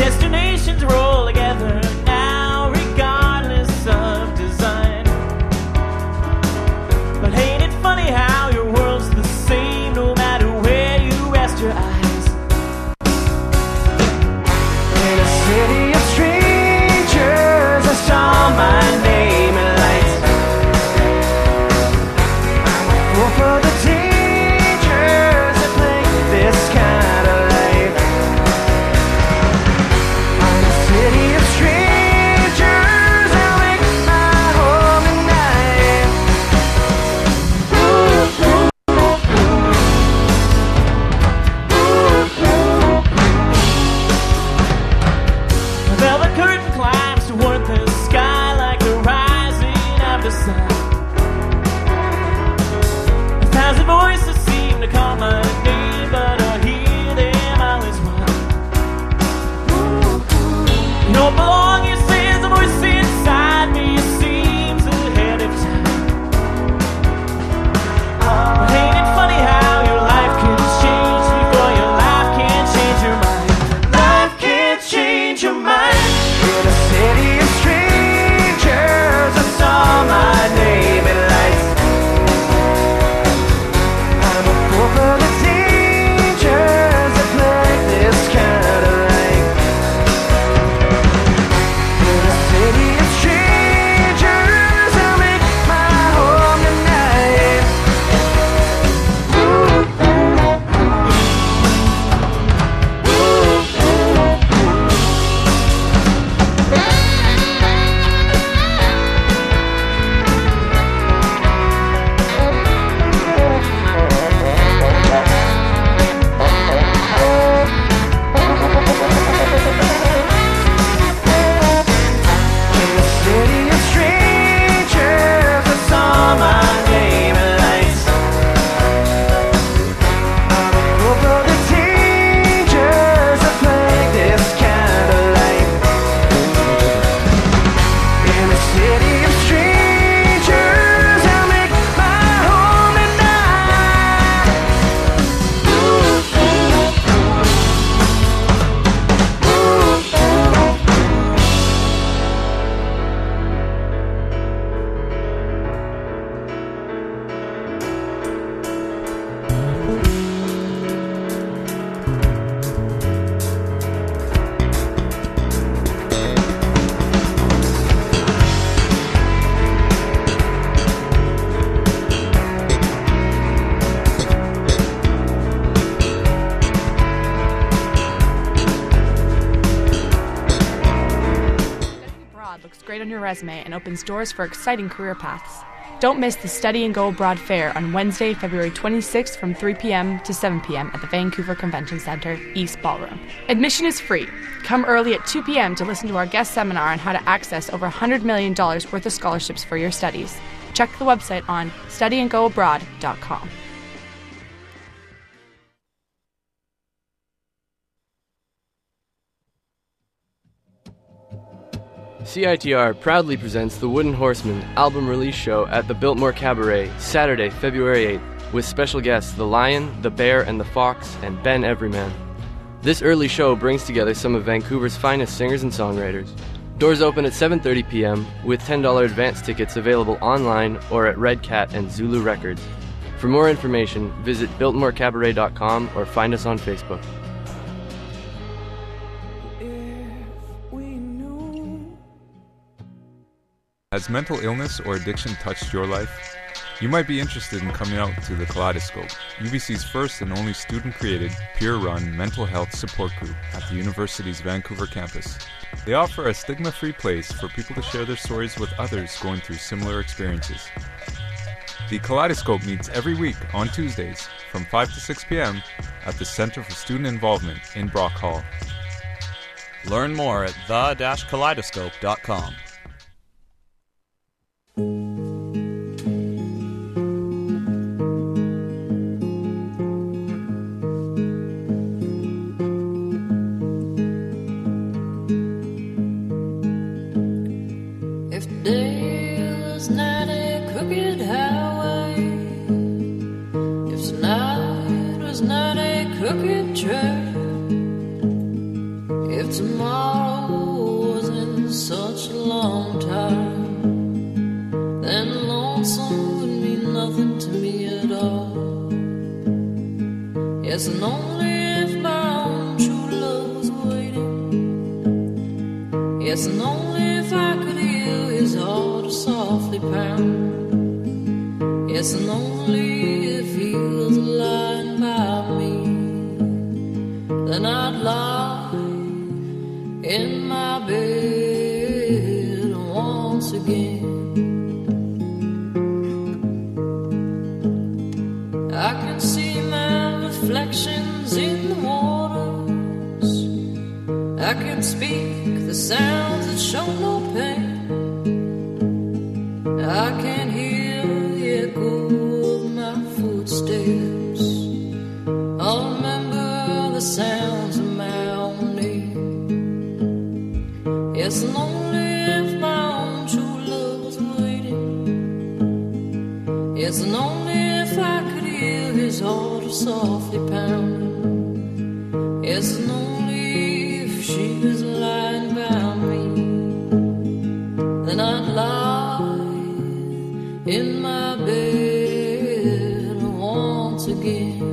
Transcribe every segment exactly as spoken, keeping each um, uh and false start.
Destinations roll together now, regardless of design. But ain't it funny how your world's the same no matter where you rest your eyes? In a city of strangers, I saw my name in lights. I'm a fool for the dangers that plague this kind of life. I'm a city of strangers, I'll make my home tonight. Ooh, ooh, ooh, ooh. A velvet curtain climbs toward the sky like the rising of the sun. A thousand voices seem to call my name, but I hear them all as one. You don't belong, you says a voice inside me, seems ahead of time. But ain't it funny how your life can change before your life can change your mind? Life can't change your mind. In a city of strangers, I saw my name in lights. I'm a fool for the dangers that plague this kind of life. In a city of strangers, I'll make my home tonight. Ooh, ooh, ooh, ooh, In a city of strangers, I saw my name in lights. I'm a fool for the dangers that plague this kind of life. In a city of strangers, I'll make my home tonight. Ooh, ooh, ooh, ooh, Studying abroad looks great on your resume and opens doors for exciting career paths. Don't miss the Study and Go Abroad Fair on Wednesday, February twenty-sixth from three p.m. to seven p.m. at the Vancouver Convention Centre, East Ballroom. Admission is free. Come early at two p.m. to listen to our guest seminar on how to access over one hundred million dollars worth of scholarships for your studies. Check the website on study and go abroad dot com. C I T R proudly presents the Wooden Horseman album release show at the Biltmore Cabaret, Saturday, February eighth, with special guests The Lion, The Bear and the Fox, and Ben Everyman. This early show brings together some of Vancouver's finest singers and songwriters. Doors open at seven thirty p.m., with ten dollars advance tickets available online or at Red Cat and Zulu Records. For more information, visit biltmore cabaret dot com or find us on Facebook. Has mental illness or addiction touched your life? You might be interested in coming out to the Kaleidoscope, U B C's first and only student-created, peer-run mental health support group at the university's Vancouver campus. They offer a stigma-free place for people to share their stories with others going through similar experiences. The Kaleidoscope meets every week on Tuesdays from five to six p.m. at the Center for Student Involvement in Brock Hall. Learn more at the dash kaleidoscope dot com. If if tomorrow wasn't such a long time, then lonesome would mean nothing to me at all. Yes, and only if my own true love was waiting. Yes, and only if I could hear his heart softly pound. Yes, and only if he was lying by me, then I'd lie in my bed once again. I can see my reflections in the waters. I can speak the sounds that show no pain. I can hear the echo of my footsteps. I'll remember the sounds of my own name. Yes, and only if my own true love was waiting. Yes, and only if I could hear his heart softly pounding. Yes, and only if she was lying by me, then I'd lie in my bed once again.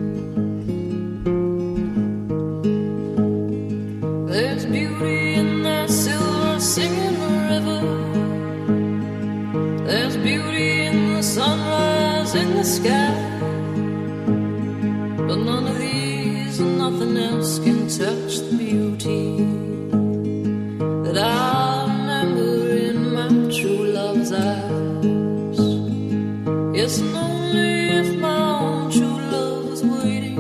There's beauty in that silver singing river. There's beauty in the sunrise in the sky. But none of these and nothing else can touch the beauty that I remember in my true love's eyes. Yes, and only if my own true love was waiting.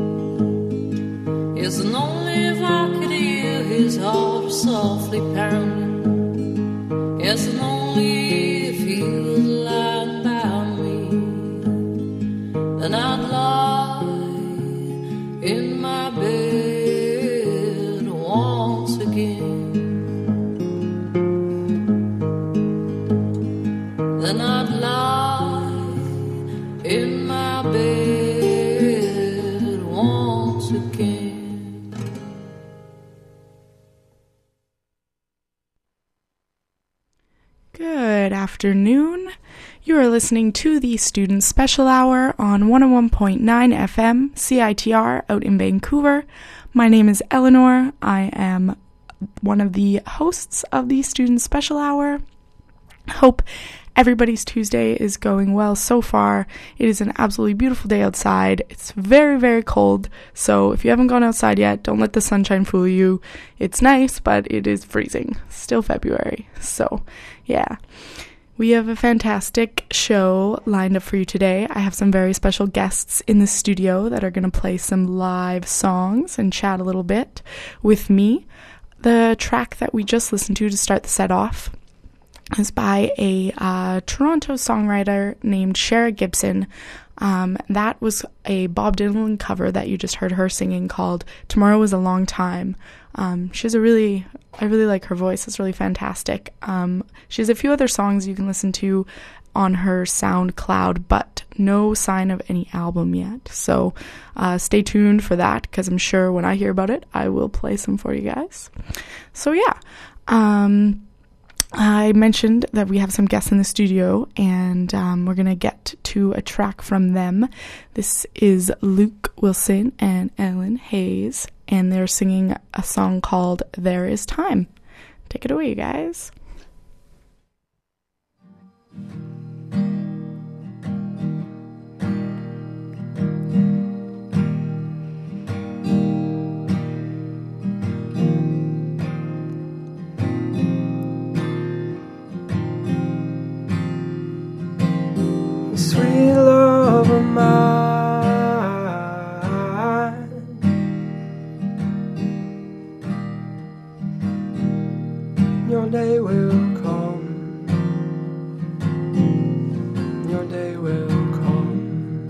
Yes, and only if I could hear his heart softly pounding. Yes, and only if he was lying by me, then I'd lie in my bed once again. Then I'd lie in my bed once again. Good afternoon. You are listening to the Student Special Hour on one oh one point nine F M C I T R out in Vancouver. My name is Eleanor. I am one of the hosts of the Student Special Hour. Hope everybody's Tuesday is going well so far. It is an absolutely beautiful day outside. It's very, very cold. So if you haven't gone outside yet, don't let the sunshine fool you. It's nice, but it is freezing. Still February. So yeah. We have a fantastic show lined up for you today. I have some very special guests in the studio that are going to play some live songs and chat a little bit with me. The track that we just listened to to start the set off is by a uh, Toronto songwriter named Shara Gibson. Um, that was a Bob Dylan cover that you just heard her singing called Tomorrow Was a Long Time. Um, she has a really, I really like her voice. It's really fantastic. Um, she has a few other songs you can listen to on her SoundCloud, but no sign of any album yet. So uh, stay tuned for that, because I'm sure when I hear about it, I will play some for you guys. So yeah, um... I mentioned that we have some guests in the studio, and um, we're going to get to a track from them. This is Luke Wilson and Ellen Hayes, and they're singing a song called There Is Time. Take it away, you guys. Sweet love of mine, your day will come, your day will come.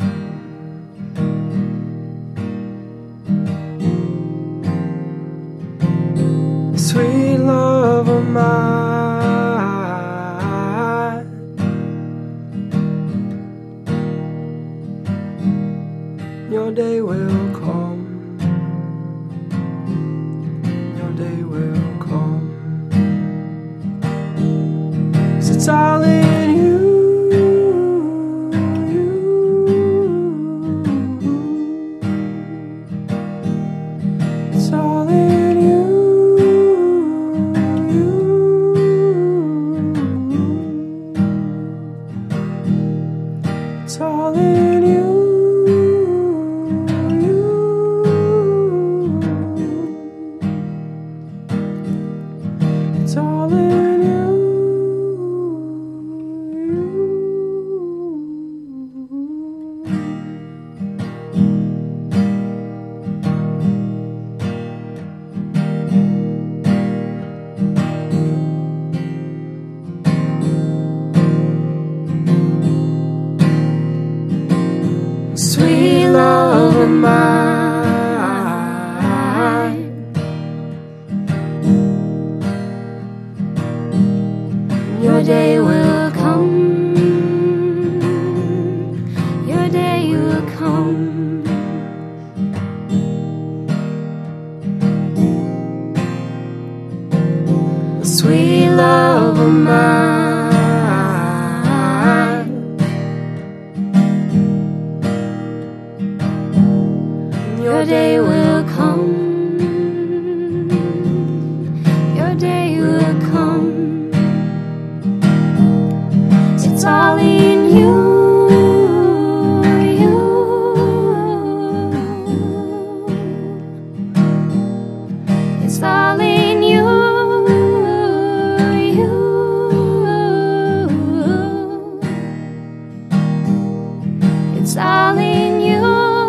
Sweet love of mine, your day will come, your It's all in you. It's all in you. It's all in you. It's all in you. Sweet love of mine, your day will come, your day will come. Sweet love of mine, your day will come, your day will come. It's all in you, you. It's all in you, you. It's all in you.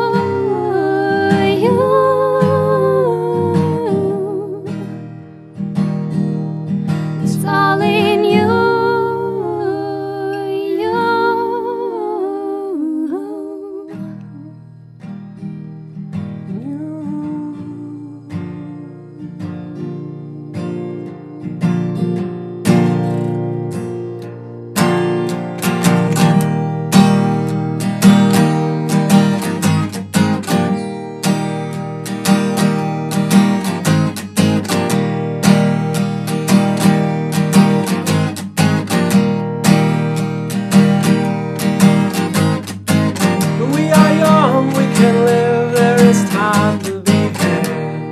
It's all in you, you. We are young, we can live, there is time to be had.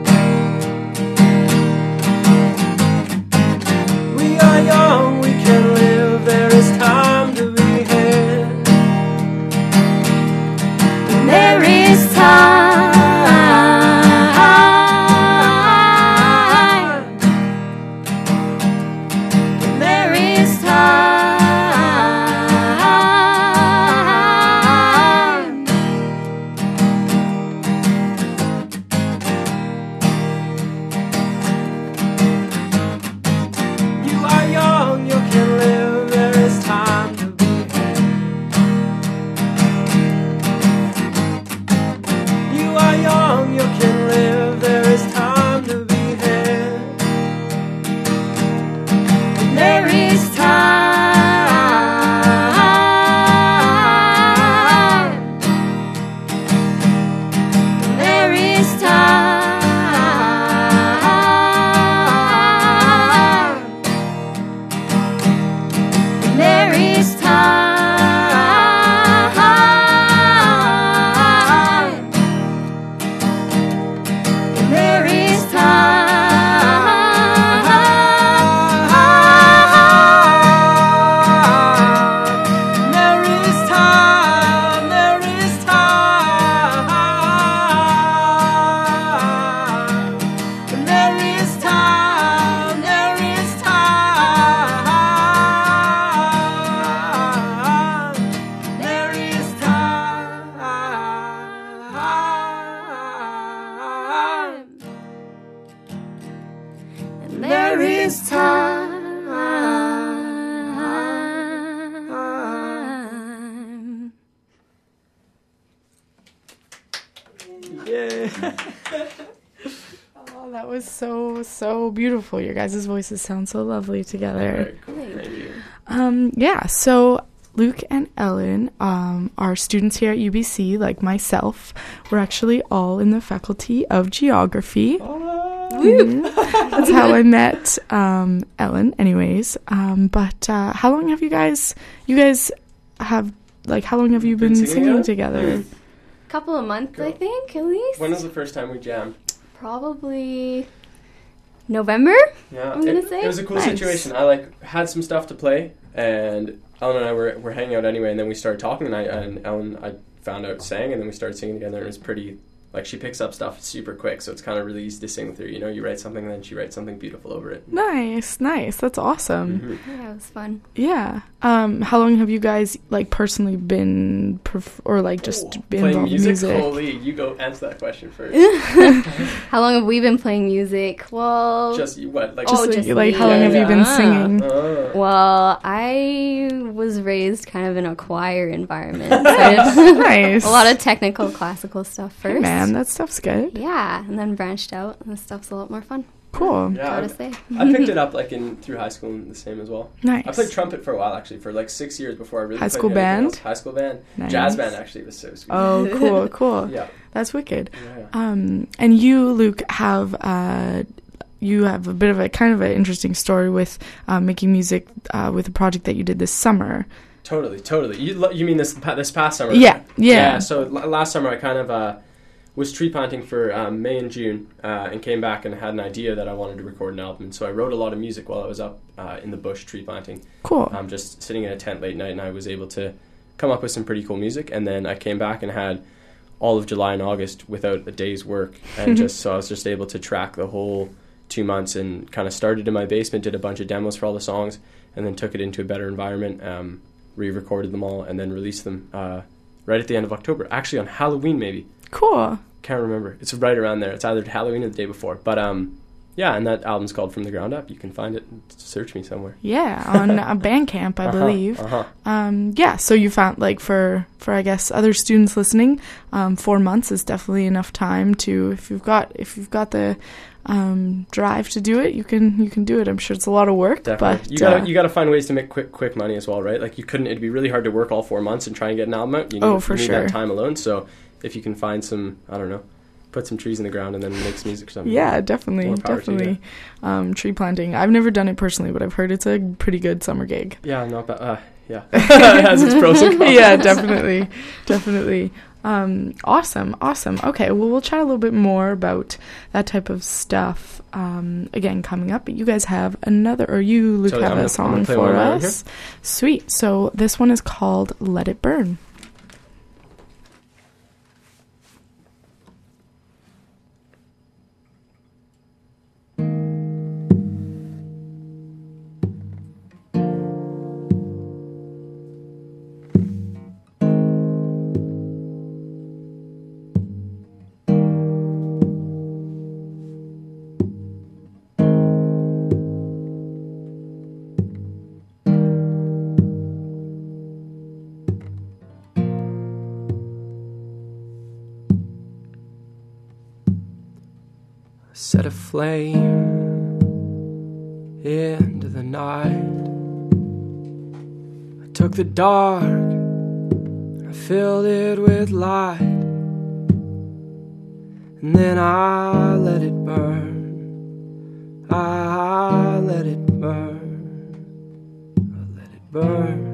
We are young, we can live, there is time to be had. And there is time. And there is time. You are young, you can live, there is time to be had. You are young, you can live, there is time to be had. And there is time. And there is time. And there is time. And there is time. There is time. There is time. And there is time. There is time. There is time. And there is time. Yeah. Oh, that was so, so beautiful. Your guys' voices sound so lovely together. Thank you. Um, yeah, so Luke and Ellen um, are students here at U B C, like myself. We're actually all in the faculty of geography. Oh, Mhm. That's how I met um, Ellen, anyways. Um, but uh, how long have you guys, you guys have, like, how long have you been, Been singing, singing together? Couple of months, Cool. I think, at least. When was the first time we jammed? Probably November. Yeah, I'm gonna it, say. it was a cool Nice. situation. I like had some stuff to play, and Ellen and I were were hanging out anyway. And then we started talking, and I and Ellen I found out sang, and then we started singing together. And it was pretty like she picks up stuff super quick, so it's kind of really easy to sing with her. You know, you write something, and then she writes something beautiful over it. Nice, nice. That's awesome. Mhm. Yeah, it was fun. Yeah. Um, how long have you guys, like, personally been, perf- or, like, just Ooh, been playing involved in music. music? Holy, you go answer that question first. How long have we been playing music? Well, Just you what like Oh, Just, just like, just like, me. how long have you been Ah. singing? uh, well, I was raised kind of in a choir environment. So I did Nice. a lot of technical classical stuff first. Hey, man, that stuff's good. Yeah, and then branched out, and the stuff's a lot more fun. Cool. yeah, Gotta I, say. I picked it up like in through high school and the same as well. Nice. I played trumpet for a while actually, for like six years before I really High played school anything band? else. High school band, Nice. jazz band actually was so sweet. Oh, cool, cool. Yeah, That's wicked. yeah, yeah. Um, and you, Luke, have uh, you have a bit of a kind of an interesting story with uh, making music uh, with a project that you did this summer. Totally, totally. You lo- you mean this pa- this past summer? Yeah, yeah. Yeah. So l- last summer I kind of uh, was tree planting for um, May and June, uh, and came back and had an idea that I wanted to record an album. And so I wrote a lot of music while I was up uh, in the bush tree planting. Cool. I'm just sitting in a tent late night, and I was able to come up with some pretty cool music. And then I came back and had all of July and August without a day's work, and just so I was just able to track the whole two months and kind of started in my basement, did a bunch of demos for all the songs, and then took it into a better environment, um, re-recorded them all, and then released them uh, right at the end of October. Actually, on Halloween, maybe. Cool. Can't remember. It's right around there. It's either Halloween or the day before. But um, yeah, and that album's called From the Ground Up. You can find it. Search me somewhere. Yeah, on uh, Bandcamp, I Uh-huh, believe. Uh-huh. Um, yeah, so you found, like, for, for I guess, other students listening, um, four months is definitely enough time to, if you've got if you've got the um, drive to do it, you can you can do it. I'm sure it's a lot of work, Definitely. but you gotta uh, you gotta find ways to make quick quick money as well, right? Like you couldn't. It'd be really hard to work all four months and try and get an album out. You need, Oh, for you need sure. that time alone. So if you can find some, I don't know, put some trees in the ground and then make some music or something. yeah, definitely, More power to you. definitely. Um, tree planting. I've never done it personally, but I've heard it's a pretty good summer gig. Yeah, not bad. Uh, yeah, it has its pros and cons. Yeah, definitely, definitely. Um, awesome, awesome. Okay, well, we'll chat a little bit more about that type of stuff um, again coming up. But you guys have another, or you, Luke, Totally, have I'm a gonna- I'm song gonna play for one right us. Sweet. So this one is called "Let It Burn." Set a flame into the night. I took the dark, I filled it with light, and then I let it burn. I let it burn. I let it burn.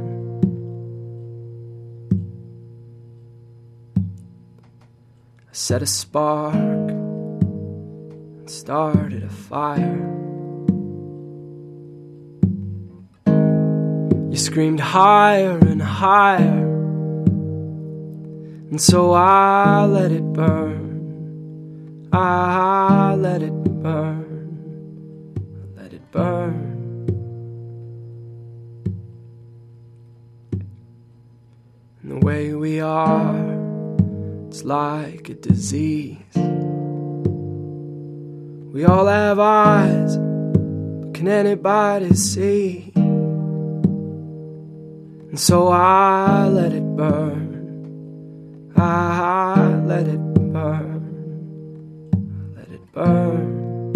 I set a spark, started a fire. You screamed higher and higher, and so I let it burn. I let it burn. I let it burn. And the way we are, it's like a disease. We all have eyes, but can anybody see? And so I let it burn. I let it burn. I let it burn.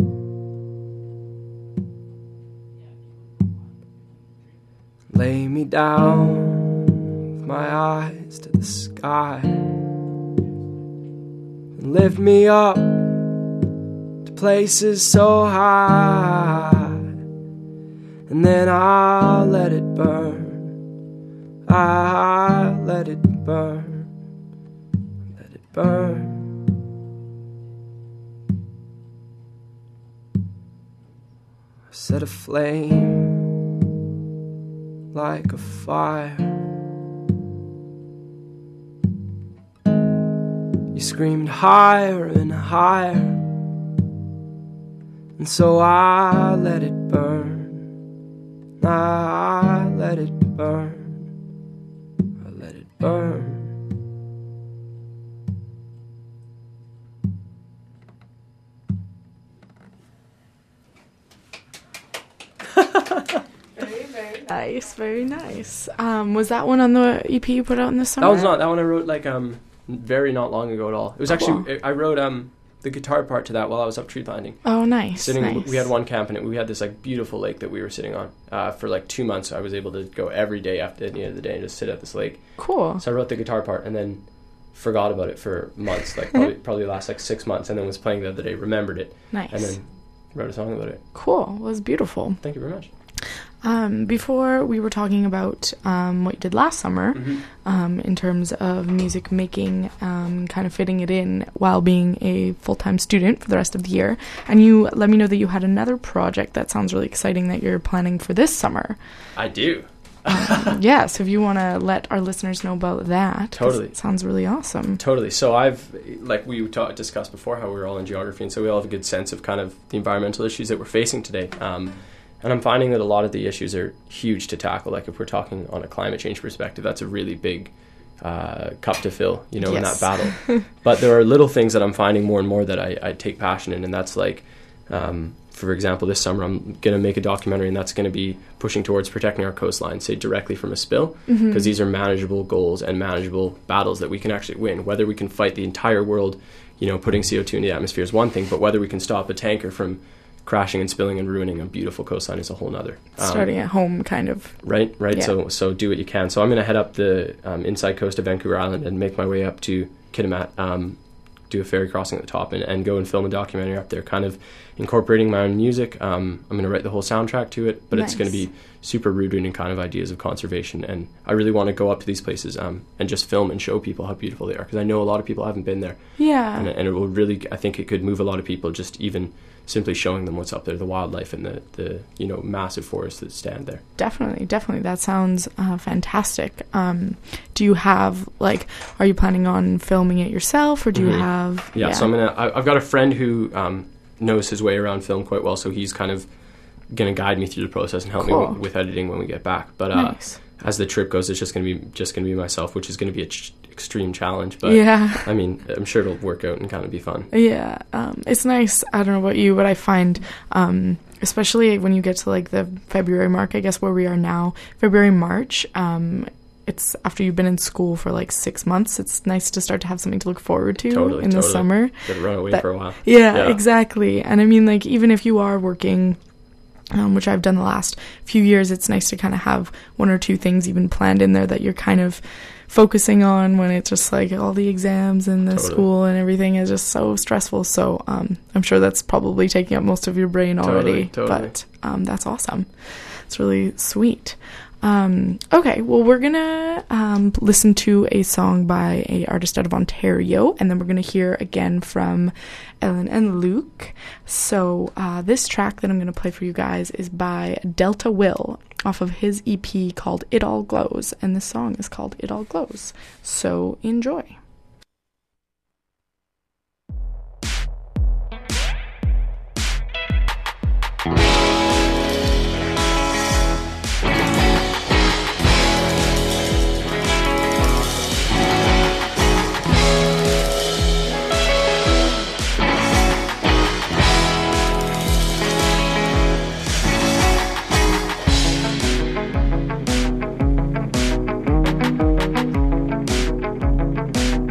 Lay me down with my eyes to the sky, and lift me up places so high, and then I'll let it burn. I'll let it burn. Let it burn. Set a flame like a fire. You screamed higher and higher, and so I let it burn. I let it burn. I let it burn. Very, very nice. Very nice. Um, was that one on the E P you put out in the summer? That was not. That one I wrote like um very not long ago at all. It was Cool. actually I wrote um the guitar part to that while I was up tree planting. Oh, nice. Sitting, nice. we had one camp and it, we had this like beautiful lake that we were sitting on uh, for like two months. I was able to go every day after the end of the day and just sit at this lake. Cool. So I wrote the guitar part and then forgot about it for months, like probably probably the last like six months, and then was playing the other day, remembered it, Nice. and then wrote a song about it. Cool. It was beautiful. Thank you very much. Um, before we were talking about um, what you did last summer, Mm-hmm. um, in terms of music making, um, kind of fitting it in while being a full-time student for the rest of the year. And you let me know that you had another project that sounds really exciting that you're planning for this summer. I do. Um, yeah, so if you want to let our listeners know about that. 'cause Totally. It sounds really awesome. Totally. So I've, like we ta- discussed before, how we were all in geography, and so we all have a good sense of kind of the environmental issues that we're facing today. Um, and I'm finding that a lot of the issues are huge to tackle. Like if we're talking on a climate change perspective, that's a really big uh, cup to fill, you know, Yes. in that battle. But there are little things that I'm finding more and more that I, I take passion in, and that's like, um, for example, this summer I'm going to make a documentary, and that's going to be pushing towards protecting our coastline, say directly from a spill, because Mhm. these are manageable goals and manageable battles that we can actually win. Whether we can fight the entire world, you know, putting C O two in the atmosphere is one thing, but whether we can stop a tanker from crashing and spilling and ruining a beautiful coastline is a whole nother. Um, Starting at home, kind of. Right, right. Yeah. So, so do what you can. So I'm going to head up the um, inside coast of Vancouver Island and make my way up to Kitimat, um, do a ferry crossing at the top, and, and go and film a documentary up there, kind of incorporating my own music. Um, I'm going to write the whole soundtrack to it, but it's going to Nice. be super rooted in kind of ideas of conservation. And I really want to go up to these places um, and just film and show people how beautiful they are, because I know a lot of people haven't been there. Yeah. And, and it will really, I think it could move a lot of people, just even simply showing them what's up there, the wildlife and the, the you know, massive forests that stand there. Definitely, definitely. That sounds uh, fantastic. Um, do you have, like, are you planning on filming it yourself, or do you Mhm. have... Yeah, so I'm gonna. I, I've got a friend who um, knows his way around film quite well, so he's kind of gonna guide me through the process and help me Cool. w- with editing when we get back. But uh, Nice. as the trip goes, it's just gonna be just gonna be myself, which is gonna be an ch- extreme challenge. But Yeah. I mean, I'm sure it'll work out and kind of be fun. Yeah, um, it's nice. I don't know about you, but I find, um, especially when you get to like the February mark, I guess where we are now, February, March, um, it's after you've been in school for like six months, it's nice to start to have something to look forward to Totally, in the totally. summer. Gotta run away That- for a while. Yeah, Yeah. exactly. And I mean, like, even if you are working, um, which I've done the last few years, it's nice to kind of have one or two things even planned in there that you're kind of focusing on when it's just like all the exams and the Totally. school and everything is just so stressful. So um, I'm sure that's probably taking up most of your brain already. Totally, totally. But um, that's awesome. It's really sweet. Um, okay, well, we're gonna um, listen to a song by a artist out of Ontario, and then we're gonna hear again from Ellen and Luke. So uh, this track that I'm gonna play for you guys is by Delta Will off of his E P called It All Glows, and this song is called It All Glows. So enjoy. It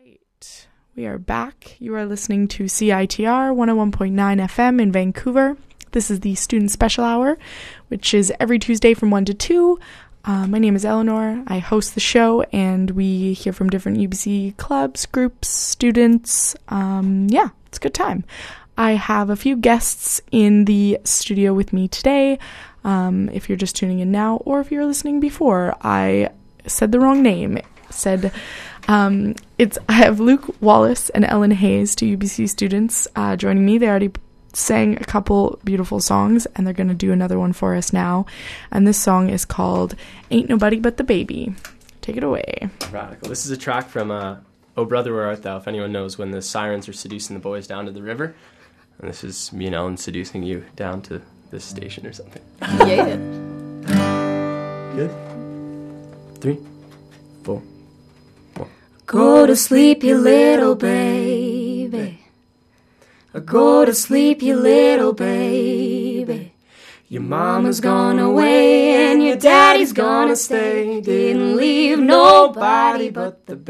right. We are back. You are listening to C I T R one oh one point nine F M in Vancouver. This is the Student Special Hour, which is every Tuesday from one to two. Uh, my name is Eleanor. I host the show, and we hear from different U B C clubs, groups, students. Um, yeah, it's a good time. I have a few guests in the studio with me today. Um, if you're just tuning in now, or if you're listening before, I said the wrong name. Said um, it's I have Luke Wallace and Ellen Hayes, two U B C students, uh, joining me. They already sang a couple beautiful songs, and they're going to do another one for us now. And this song is called Ain't Nobody But the Baby. Take it away. Radical. This is a track from uh, Oh Brother Where Art Thou, if anyone knows, when the sirens are seducing the boys down to the river. And this is me and Ellen seducing you down to this station or something. Yeah. Good. Three, four, one. Go to sleep, you little baby. Go to sleep, you little baby. Your mama's gone away and your daddy's gonna stay. Didn't leave nobody but the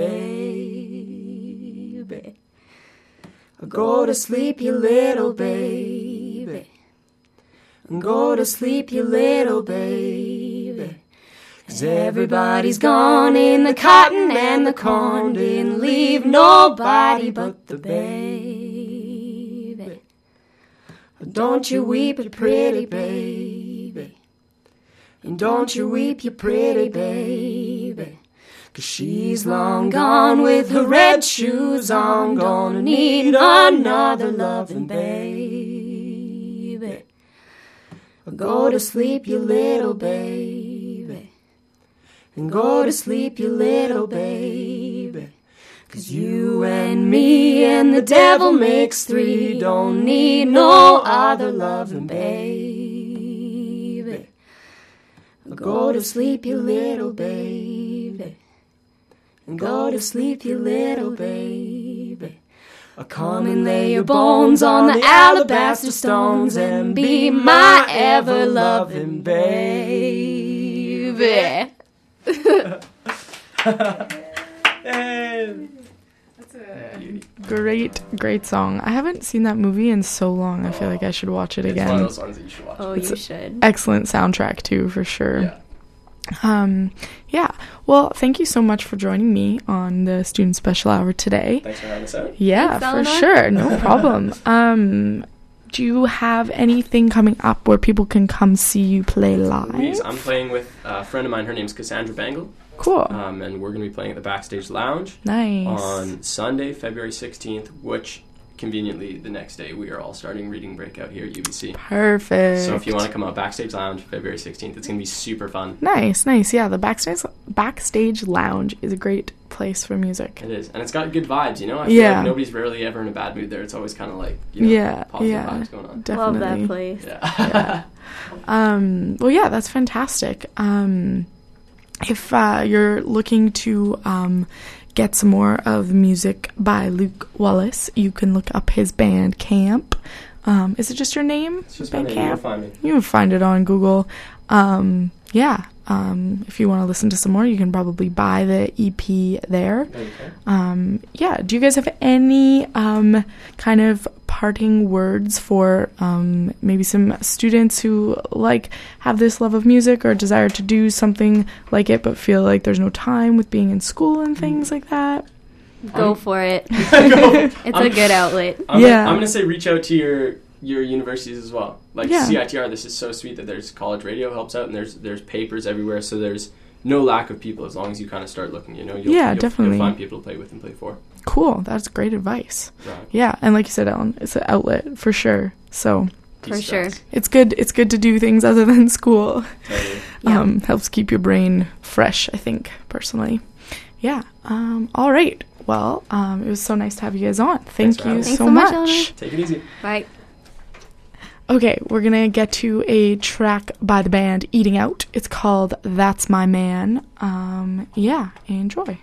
baby. Go to sleep, you little baby. Go to sleep, you little baby. 'Cause everybody's gone in the cotton and the corn. Didn't leave nobody but the baby. Don't you weep, you pretty baby. And don't you weep, you pretty baby. 'Cause she's long gone with her red shoes on. Gonna need another loving baby. Go to sleep, you little baby. And go to sleep, you little baby. 'Cause you and me and the devil makes three. Don't need no other loving baby. Go to sleep, you little baby. And go to sleep, you little baby. Come and lay your bones on the alabaster stones and be my ever-loving baby. Hey. Great, great song. I haven't seen that movie in so long. I feel like I should watch it It's again. one of those songs that you should watch. Oh, It's you a- should. Excellent soundtrack too, for sure. Yeah. Um, yeah. Well, thank you so much for joining me on the Student Special Hour today. Thanks for having us out. Yeah, Thanks, for Eleanor. sure. No problem. Um, do you have anything coming up where people can come see you play live? Louise, I'm playing with a friend of mine. Her name's Cassandra Bangle. Cool. Um, and we're going to be playing at the Backstage Lounge Nice. on Sunday, February sixteenth, which, conveniently, the next day, we are all starting Reading Breakout here at U B C. Perfect. So if you want to come out, Backstage Lounge, February sixteenth, it's going to be super fun. Nice, nice. Yeah, the backstage backstage lounge is a great place for music. It is. And it's got good vibes, you know? I feel Yeah. like nobody's rarely ever in a bad mood there. It's always kind of like, you know, Yeah, positive yeah. vibes going on. Definitely. Love that place. Yeah. Um, well, yeah, that's fantastic. Um, if uh, you're looking to um, get some more of music by Luke Wallace, you can look up his Bandcamp. Um, is it just your name? It's just my name. You'll Bandcamp? find me. You can find it on Google. Um, yeah. Um, if you want to listen to some more, you can probably buy the E P there. Okay. Um, yeah. Do you guys have any um, kind of parting words for um, maybe some students who like have this love of music or desire to do something like it, but feel like there's no time with being in school and things like that? Go for it. Go. It's I'm- a good outlet. I'm Yeah. Gonna, I'm going to say reach out to your your universities as well. Like Yeah. C I T R, this is so sweet that there's college radio helps out, and there's there's papers everywhere, so there's no lack of people as long as you kind of start looking, you know. You'll, Yeah, you'll, definitely. You'll find people to play with and play for. Cool. That's great advice. Right. Yeah. And like you said, Ellen, it's an outlet for sure. So For sure. it's good. It's good to do things other than school. Totally. Yeah. Um, helps keep your brain fresh, I think, personally. Yeah. Um, all right. Well, um, it was so nice to have you guys on. Thank Thanks for you having me. so, Thanks so much, much. Eleanor. Take it easy. Bye. Okay, we're going to get to a track by the band Eating Out. It's called That's My Man. Um, yeah, enjoy.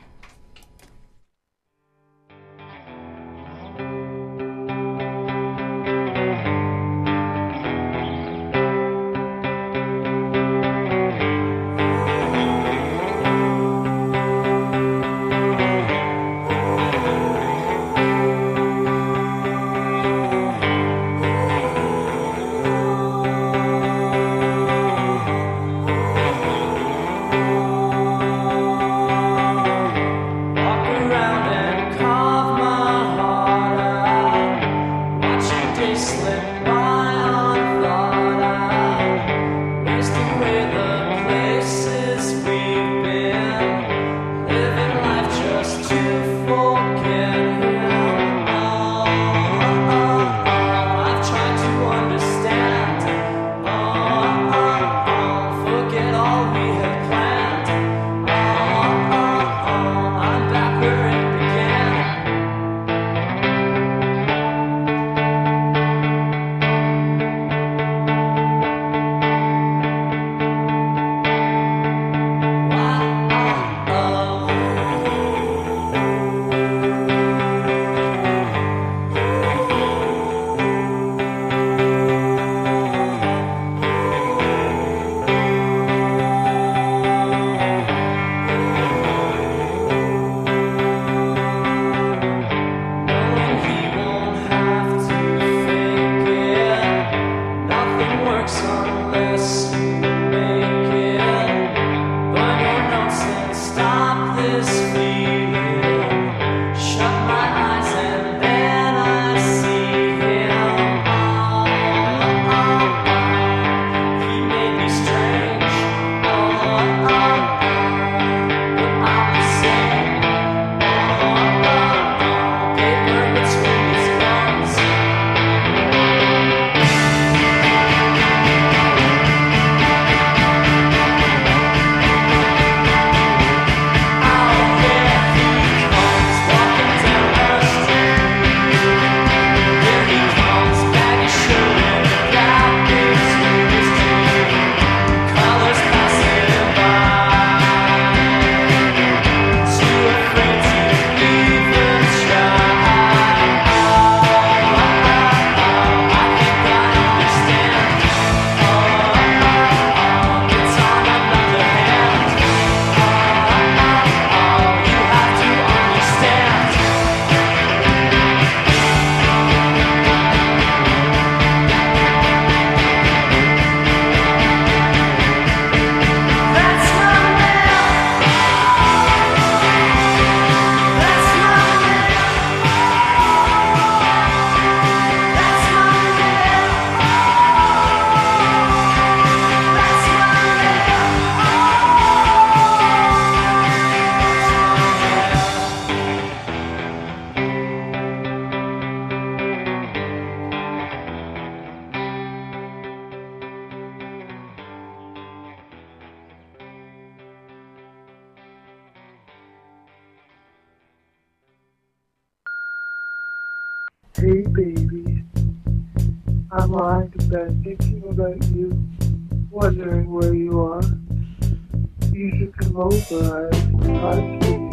Thank Hey baby, I'm lying to bed thinking about you, wondering where you are. You should come over, I've got to see you.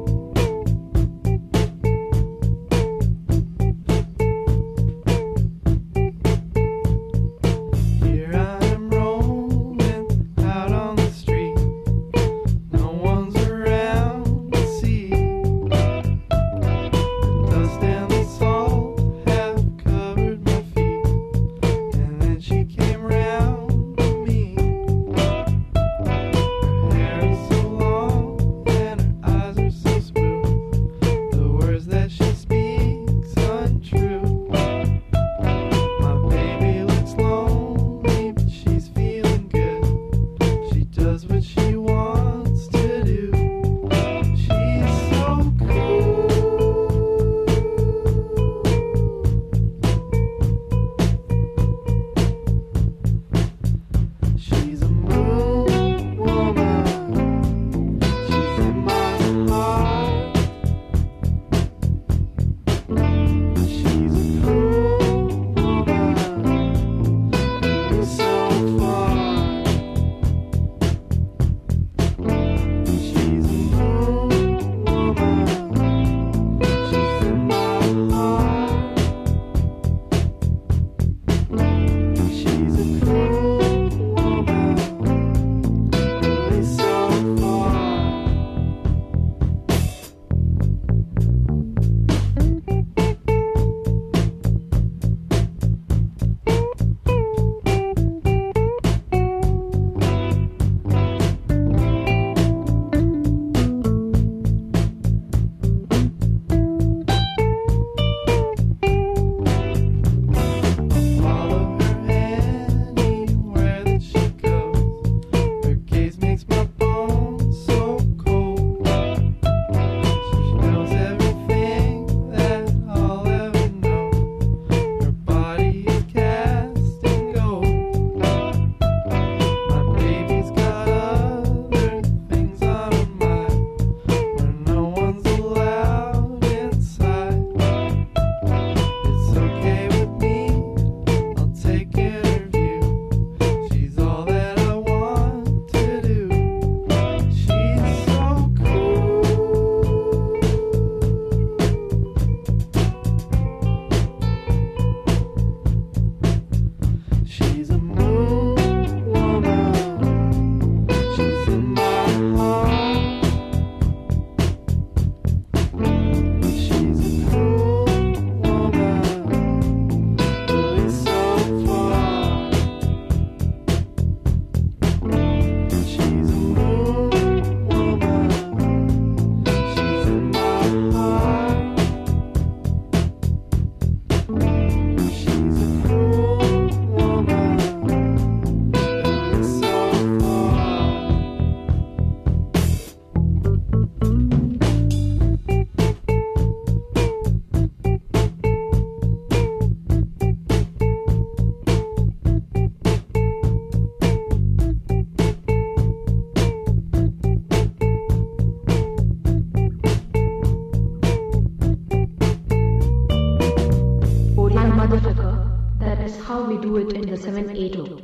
seven eight zero.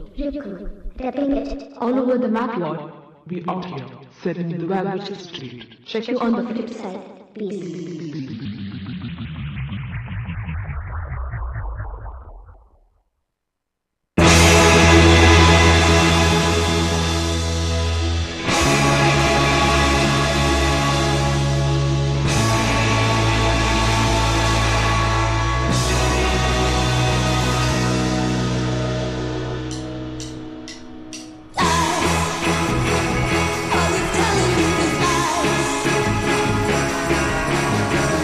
Tapping it all over the map, Lord. We out here, sitting in the Welwitch Street. Check you on the flip side. Peace. Always telling you these lies.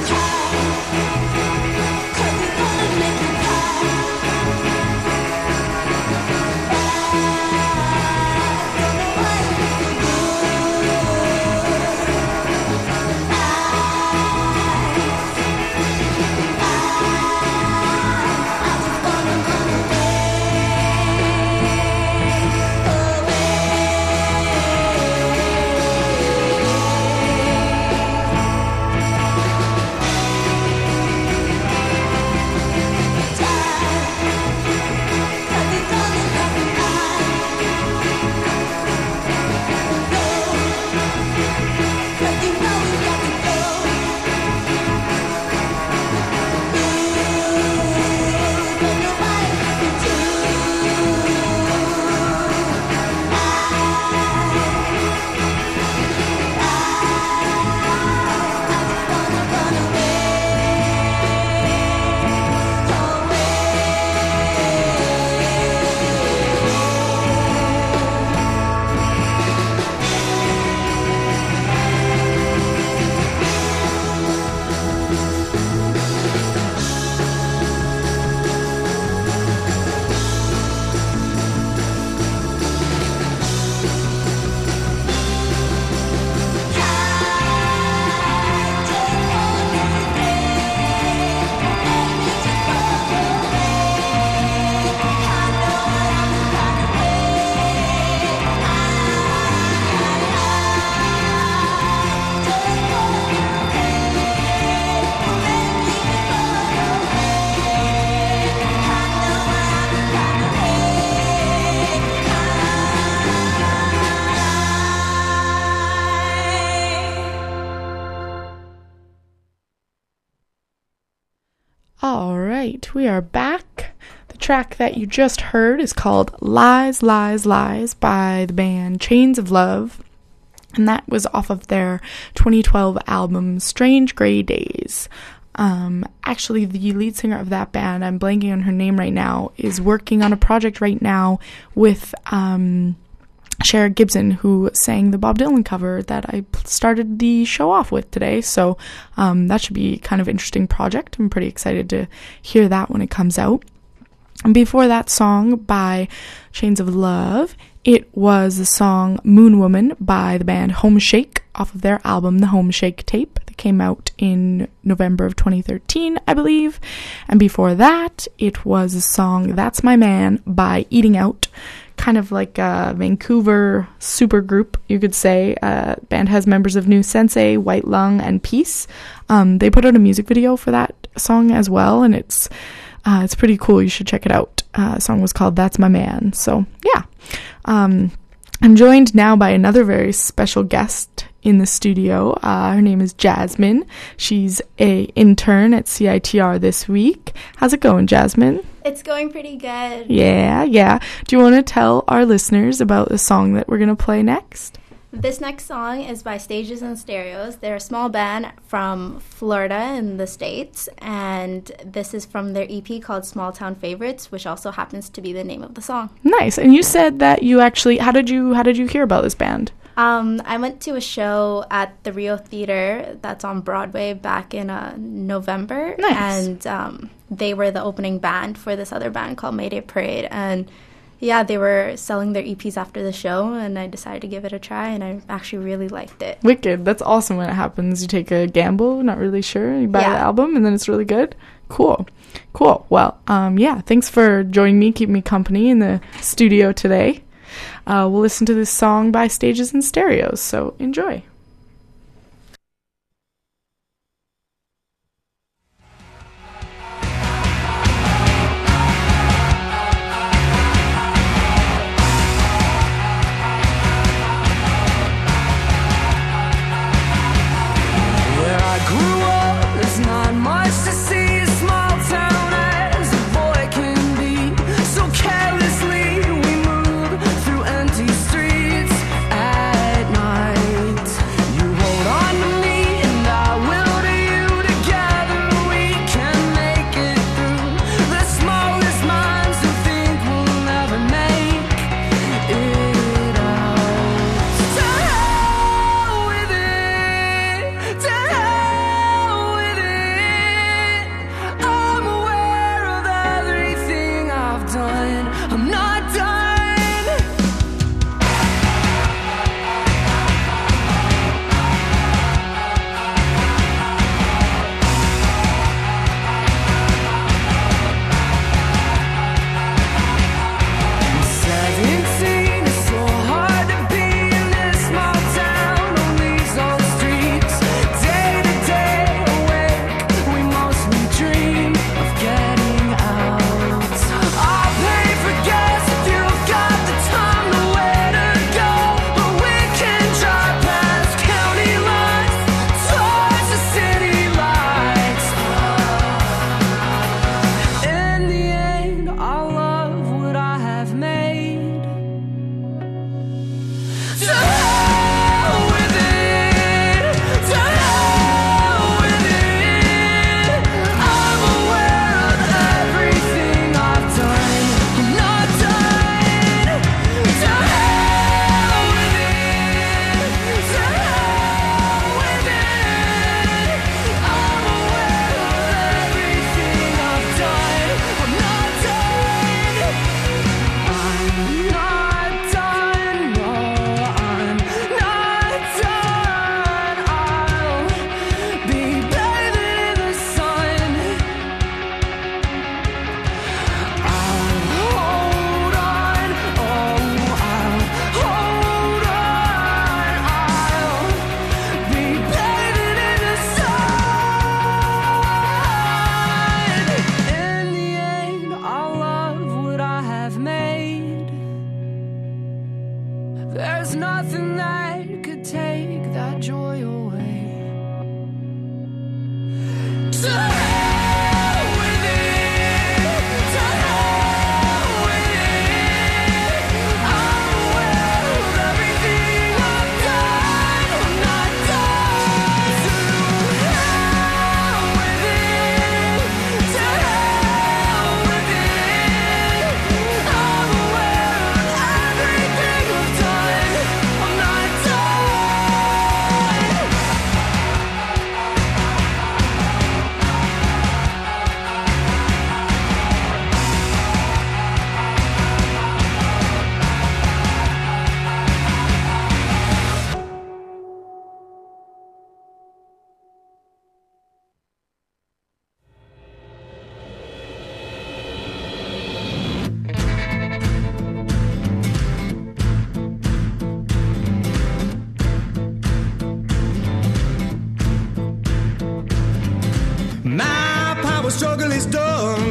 All right, we are back. The track that you just heard is called Lies, Lies, Lies by the band Chains of Love, and that was off of their twenty twelve album Strange Grey Days. Um, actually, the lead singer of that band, I'm blanking on her name right now, is working on a project right now with um, Shara Gibson, who sang the Bob Dylan cover that I started the show off with today. So um, that should be kind of interesting project. I'm pretty excited to hear that when it comes out. And before that song by Chains of Love, it was the song Moon Woman by the band Home Shake off of their album The Home Shake Tape that came out in November of twenty thirteen, I believe. And before that, it was the song That's My Man by Eating Out, kind of like a Vancouver super group, you could say. Uh, band has members of New Sensei, White Lung, and Peace. Um, they put out a music video for that song as well, and it's uh, it's pretty cool. You should check it out. Uh, the song was called That's My Man. So, yeah. Um, I'm joined now by another very special guest in the studio. Uh, her name is Jasmine. She's a intern at C I T R this week. How's it going, Jasmine? It's going pretty good. Yeah, yeah. Do you want to tell our listeners about the song that we're going to play next? This next song is by Stages and Stereos. They're a small band from Florida in the States, and this is from their E P called Small Town Favorites, which also happens to be the name of the song. Nice. And you said that you actually, how did you, how did you hear about this band? Um, I went to a show at the Rio Theater that's on Broadway back in uh, November. Nice. And um, they were the opening band for this other band called Mayday Parade. And yeah, they were selling their E Ps after the show, and I decided to give it a try, and I actually really liked it. Wicked. That's awesome when it happens. You take a gamble, not really sure, you buy Yeah. the album, and then it's really good. Cool. Cool. Well, um, yeah, thanks for joining me, keeping me company in the studio today. Uh, we'll listen to this song by Stages and Stereos, so enjoy. Where I grew up, there's not much to see. A small town as a boy can be. So carelessly we move through empty streets at night.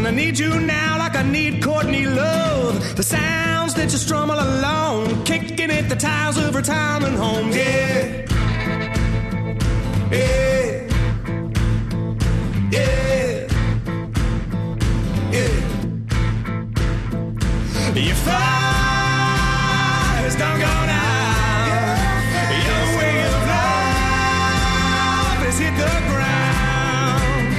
I need you now like I need Courtney Love. The sounds that you strum all along, kicking at the tires of retirement homes. Yeah. Yeah. Yeah. Yeah. Your fire's done gone out. Your way of life has hit the ground.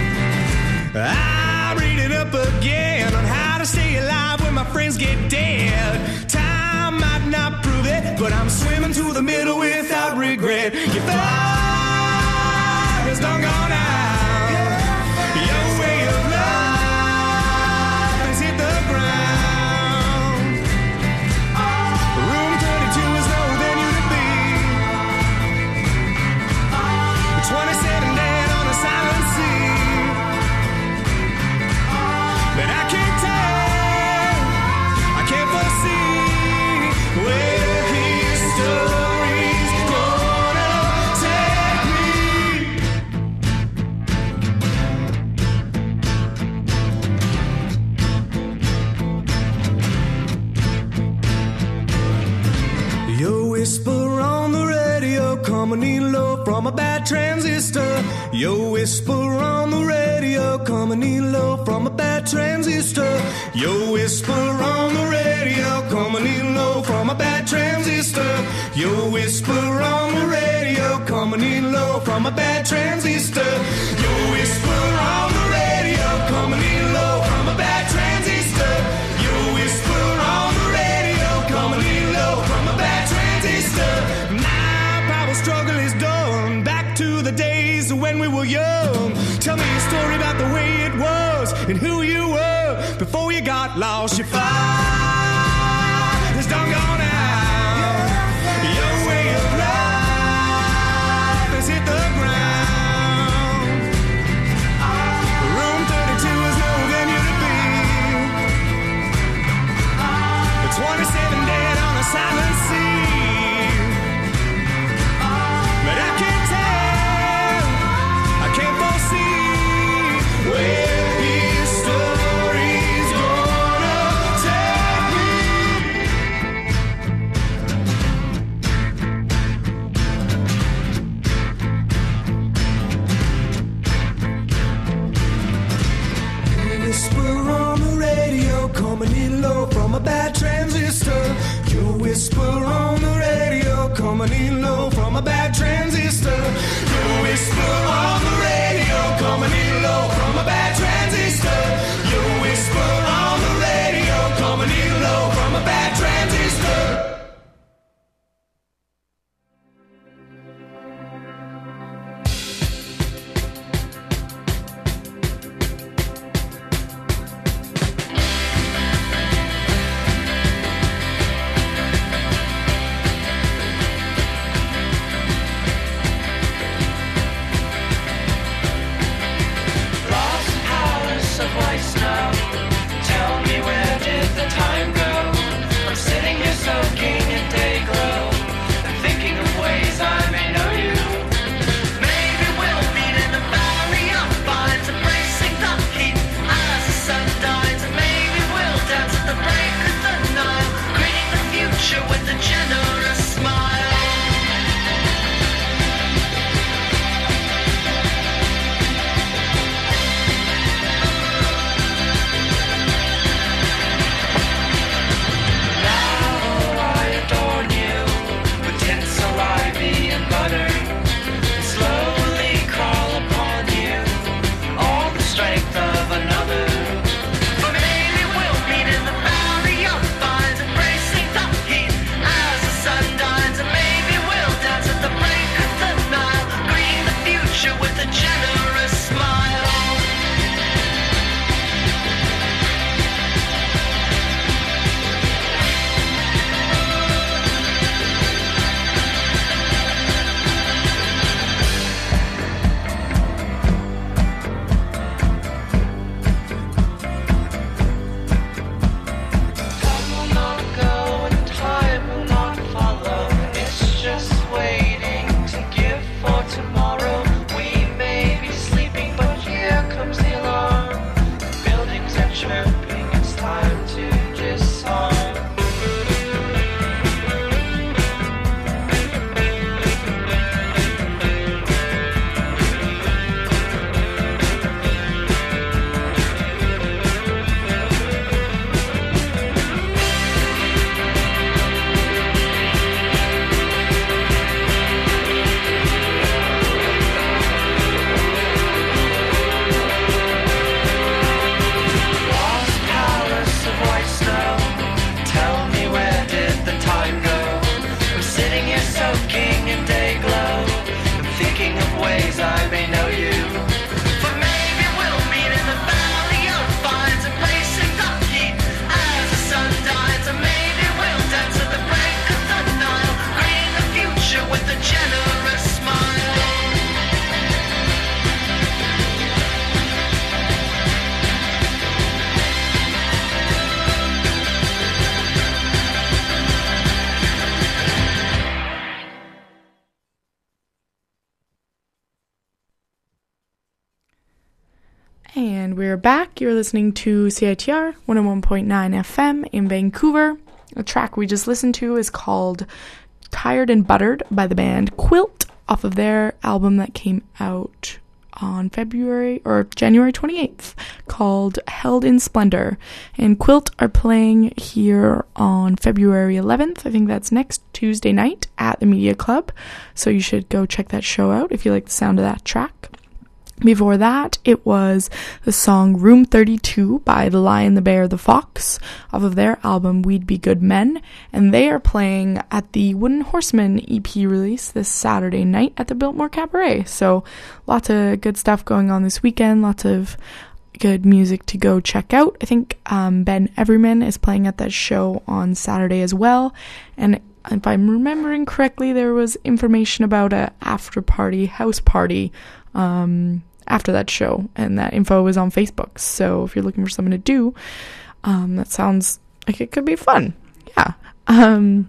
I'm reading up again on how to stay alive when my friends get dead. Time might not prove it, but I'm swimming to the middle without regret. Your fire has done gone out. Your way of life has hit the ground. Room thirty-two is lower than you to be. twenty-seven dead on a silent sea. But I can't tell, I can't foresee where his story's gonna take me. Your whisper on the radio, coming in low from a bad transistor. Your whisper on the radio, coming in low from a bad transistor. Your whisper on the radio, coming in low from a bad transistor. Your whisper on the radio, coming in low from a bad transistor. Your whisper on the radio, coming in low from a bad transistor. Your whisper on the radio, coming in low from a bad transistor. My power struggle is done. Back to the days when we were young. Tell me a story about the way it was and who you were before you got lost. Your fire is done gone out. Your way of life has hit the ground. Room thirty-two is lower than you to be. twenty-seven dead on a silent sea. But I can't tell, I can't foresee where his story's gonna take me. You whisper on the radio, coming in low from a bad transistor. You whisper on the radio, coming in low from a bad transistor. You whisper on the radio, coming in low from a bad transistor. You whisper on the radio, coming in low from a bad transistor. And we're back. You're listening to C I T R one oh one point nine F M in Vancouver. The track we just listened to is called Tired and Buttered by the band Quilt off of their album that came out on February or January twenty-eighth called Held in Splendor. And Quilt are playing here on February eleventh. I think that's next Tuesday night at the Media Club. So you should go check that show out if you like the sound of that track. Before that, it was the song Room thirty-two by The Lion, the Bear, the Fox off of their album We'd Be Good Men, and they are playing at the Wooden Horseman E P release this Saturday night at the Biltmore Cabaret. So lots of good stuff going on this weekend, lots of good music to go check out. I think um, Ben Everyman is playing at that show on Saturday as well, and if I'm remembering correctly, there was information about a after party, house party, um... after that show, and that info is on Facebook. So if you're looking for something to do, um, that sounds like it could be fun. Yeah. Um,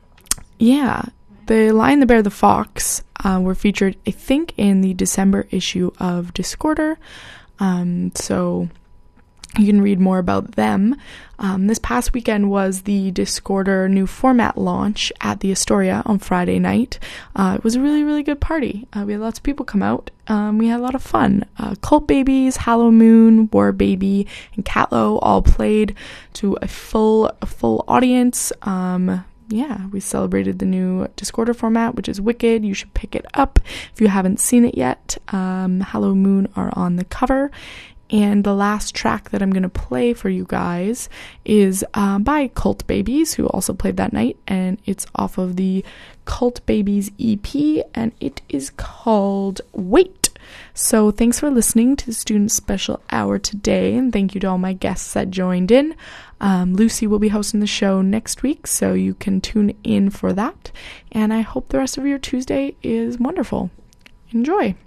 yeah. The Lion, the Bear, the Fox uh, were featured, I think, in the December issue of Discorder. Um, so you can read more about them. Um, this past weekend was the Discorder new format launch at the Astoria on Friday night. Uh, it was a really, really good party. Uh, we had lots of people come out. Um, we had a lot of fun. Uh, Cult Babies, Hallow Moon, War Baby, and Catlow all played to a full, a full audience. Um, yeah, we celebrated the new Discorder format, which is wicked. You should pick it up if you haven't seen it yet. Um, Hallow Moon are on the cover. And the last track that I'm going to play for you guys is uh, by Cult Babies, who also played that night. And it's off of the Cult Babies E P, and it is called Wait. So thanks for listening to the Student Special Hour today. And thank you to all my guests that joined in. Um, Lucy will be hosting the show next week, so you can tune in for that. And I hope the rest of your Tuesday is wonderful. Enjoy.